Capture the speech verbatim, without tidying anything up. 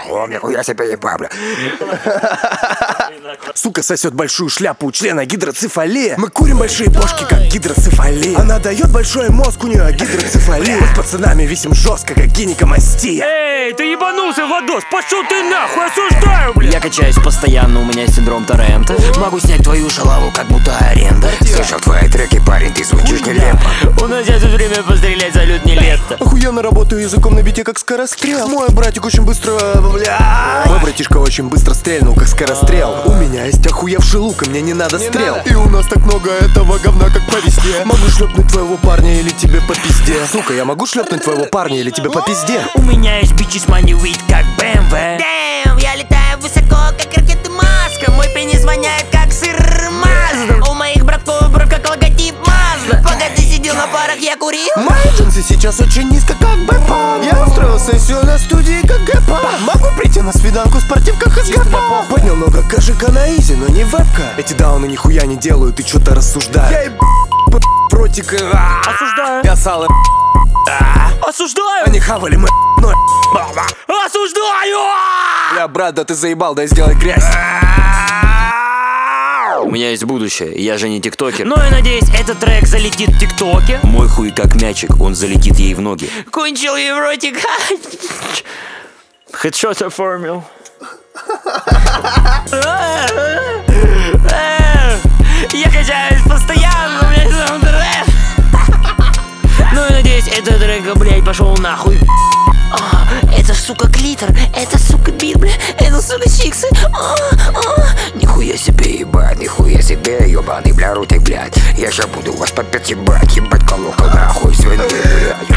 О, нихуя себе ебал, бля. Сука сосет большую шляпу у члена гидроцефалия. Мы курим большие бошки, как гидроцефалия. Она дает большой мозг, у нее гидроцефалия. Мы с пацанами висим жестко, как гинекомастия. Эй, ты ебанулся, Владос, пошел ты нахуй, осуждаю, бля. Я качаюсь постоянно, у меня синдром Торрента. Могу снять твою шалаву, как будто аренда. Слышал твои треки, парень, ты звучишь нелепо. У нас сейчас время пострелять, салют не лето. Охуенно работаю языком на бите, как скорострел. Мой братик очень быстро, бля. Мой братишка очень быстро стрельнул, как скорострел. У меня есть охуевший лук, и мне не надо стрел. И у нас так много этого говна, как по весне. Могу шлепнуть твоего парня или тебе по пизде. Сука, я могу шлепнуть твоего парня или тебе по пизде. У меня есть бичи с money weed, как бэ эм вэ. Дэм, я летаю высоко, как ракета Маска. Мой пенис воняет, как сыр Мазда. У моих братков бровь, как логотип Мазда. Пока ты сидел на парах, я курил. Мои джинсы сейчас очень низко, как бэпа. Я устроил сессию на студии, как гэпа. Могу прийти на свиданку в спортивках из гэпа. Поднял много кашика на изи, но не вебка. Эти дауны нихуя не делают, и что-то рассуждаю. Я еб... протик. Осуждаю. Я сало. Осуждаю. Они хавали мы, но Осуждаю. бля, брат, да ты заебал, дай сделай грязь. У меня есть будущее, я же не тиктокер. Ну и надеюсь, этот трек залетит в ТикТоке. Мой хуй как мячик, он залетит ей в ноги. Кончил ей в ротик. Хедшот оформил. Я качаюсь постоянно, у меня саундтрек. Ну и надеюсь, этот трек, блядь, пошел нахуй. А, это, сука, клитор, это, сука, бит, бля, это, сука, чиксы. А, а. Нихуя себе, ебать, нихуя себе, ебаный, бля, рутик, блядь. Я ща буду вас по пять ебать, ебать колокол, нахуй, свиной, блядь.